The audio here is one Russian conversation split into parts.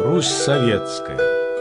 Русь советская.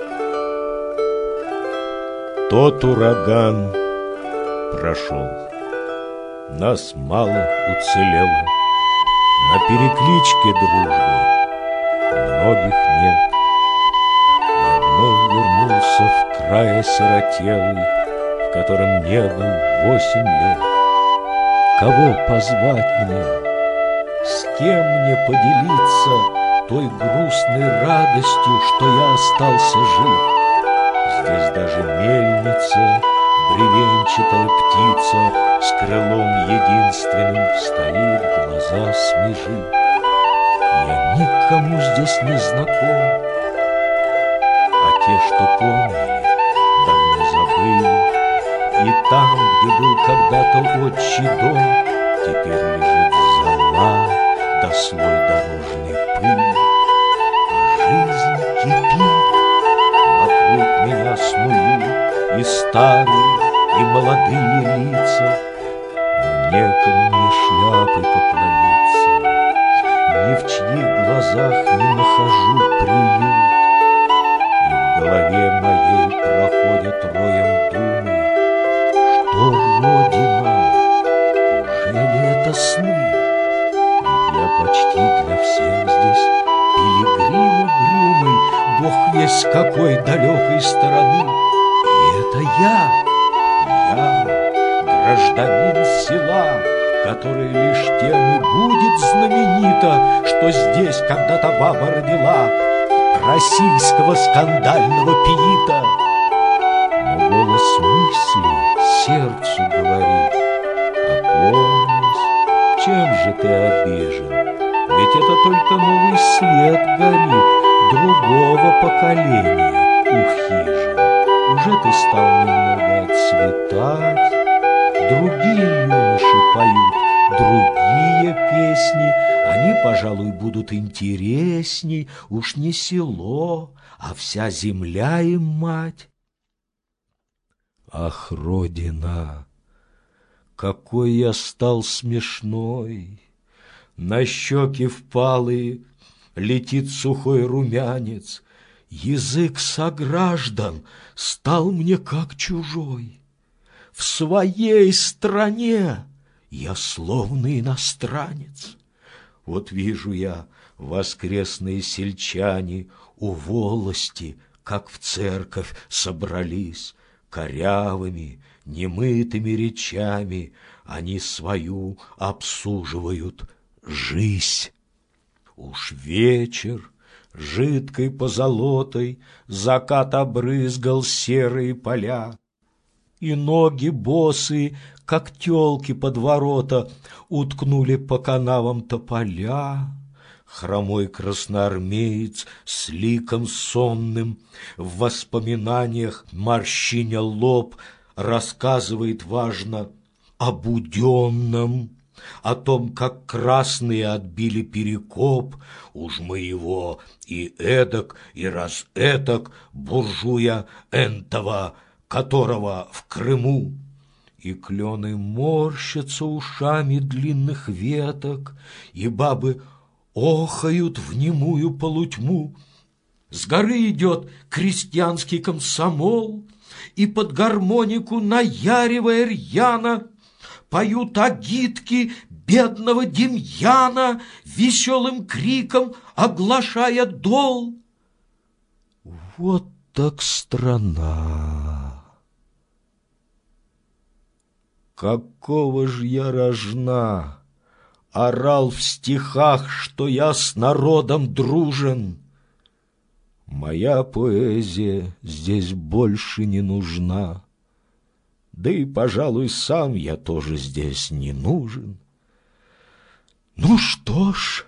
Тот ураган прошел, нас мало уцелело, на перекличке дружбы многих нет. Я вновь вернулся в край осиротелый, в котором не был 8 лет. Кого позвать мне? С кем мне поделиться той грустной радостью, что я остался жив? Здесь даже мельница, бревенчатая птица, с крылом единственным стоит, глаза смежит. Я никому здесь не знаком, а те, что помнили, давно забыли. И там, где был когда-то отчий дом, теперь лежит зола да слой дорожной пыли. А жизнь кипит, вокруг меня снуют и старые, и молодые лица, но некому мне шляпой поклониться, ни в чьих глазах не нахожу приют. И в голове моей проходят роем думы, что Родина, неужели это сны? Ведь я почти для всех здесь пилигрим угрюмый, бог весь с какой далекой стороны. И это я, гражданин села, который лишь тем и будет знаменита, что здесь когда-то баба родила российского скандального пиита. Но голос мысли сердцу говорит: опомнись, чем же ты обижен? Ведь это только новый свет горит другого поколения у хижин. Уже ты стал немного отцветать, другие юноши поют другие песни. Они, пожалуй, будут интересней, уж не село, а вся земля им мать. Ах, Родина, какой я стал смешной! На щеки впалые летит сухой румянец, язык сограждан стал мне как чужой. В своей стране я словно иностранец. Вот вижу я, воскресные сельчане у волости, как в церковь собрались, корявыми, немытыми речами они свою обслуживают жизнь. Уж вечер, жидкой позолотой закат обрызгал серые поля, и ноги босые, как тёлки под ворота, уткнули по канавам тополя. Хромой красноармеец с ликом сонным в воспоминаниях, морщиня лоб, рассказывает важно о буденном, о том, как красные отбили Перекоп. Уж мы его и эдак, и раз этак, буржуя энтова, которого в Крыму. И клены морщатся ушами длинных веток, и бабы охают в немую полутьму. С горы идет крестьянский комсомол, и под гармонику, наяривая рьяно, поют агитки бедного Демьяна, веселым криком оглашая дол. Вот так страна! Какого ж я рожна! Орал в стихах, что я с народом дружен. Моя поэзия здесь больше не нужна. Да и, пожалуй, сам я тоже здесь не нужен. Ну что ж,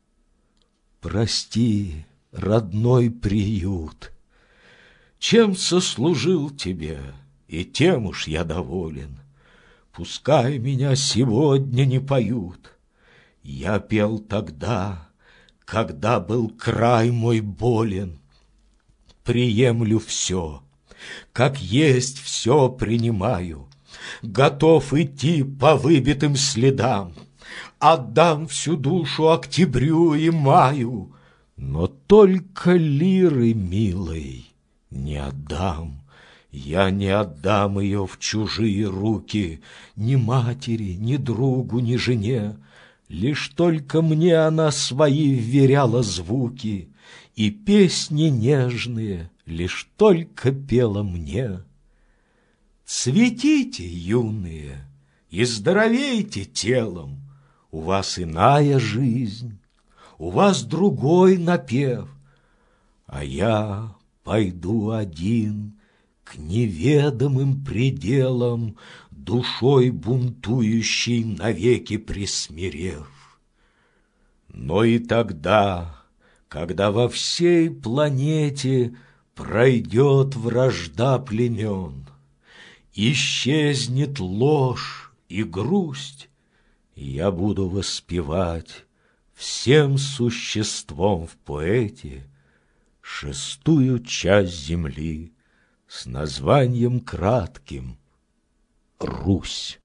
прости, родной приют, чем сослужил тебе, и тем уж я доволен. Пускай меня сегодня не поют. Я пел тогда, когда был край мой болен. Приемлю все, как есть все принимаю, готов идти по выбитым следам, отдам всю душу октябрю и маю. Но только лиры милой не отдам. Я не отдам ее в чужие руки ни матери, ни другу, ни жене. Лишь только мне она свои вверяла звуки, и песни нежные лишь только пела мне. Цветите, юные, и здоровейте телом, у вас иная жизнь, у вас другой напев, а я пойду один к неведомым пределам, душой бунтующей навеки присмирев. Но и тогда, когда во всей планете пройдет вражда племен, исчезнет ложь и грусть, я буду воспевать всем существом в поэте шестую часть земли с названием кратким — Русь.